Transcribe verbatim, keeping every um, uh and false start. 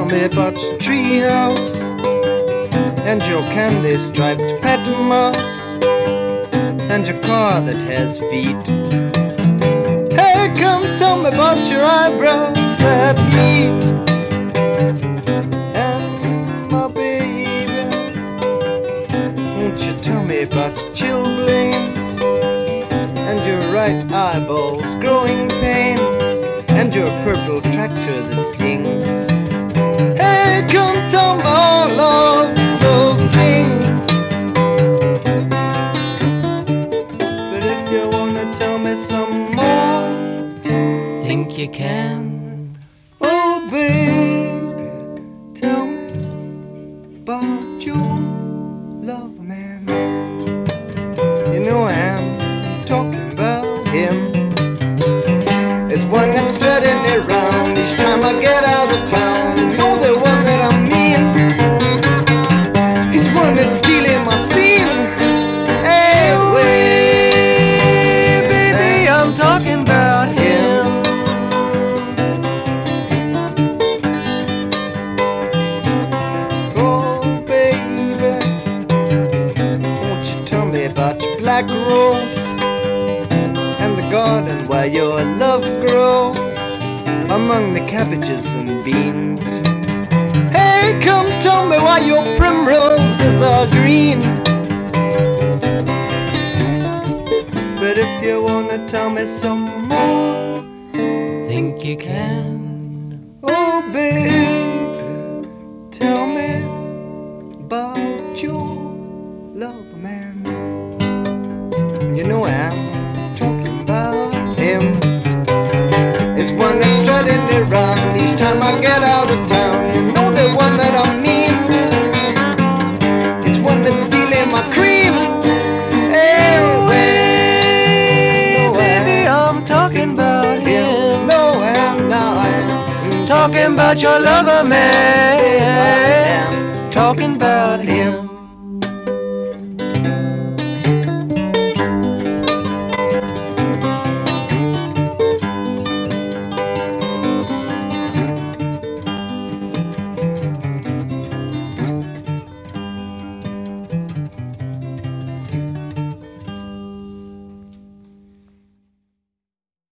me about your treehouse and your candy-striped pet mouse and your car that has feet. Hey, come tell me about your eyebrows that meet. And my baby, won't you tell me about your chilblains and your right eyeball's growing pains and your purple tractor that sings. Hey, come tell me all of those things. But if you wanna tell me some more, think you can. Oh baby, tell me about your love man. You know I'm talking about him. It's one that's strutting around each time I get out of town. You know the one that I mean. He's one that's stealing my scene. Hey, wait, baby, I'm talking about him. Oh, baby, won't you tell me about your black rose and the garden where your love grows among the cabbages and beans. Hey, come tell me why your primroses are green. But if you wanna tell me some more, think you can. Oh baby, tell me about your love man. You know I'm talking about him. It's one that's strutting around each time I get out of town. You know the one that I mean. It's one that's stealing my cream. Hey, wait, no, baby, I'm talking about him. No, I'm not. Talking about your lover man. Talking about him.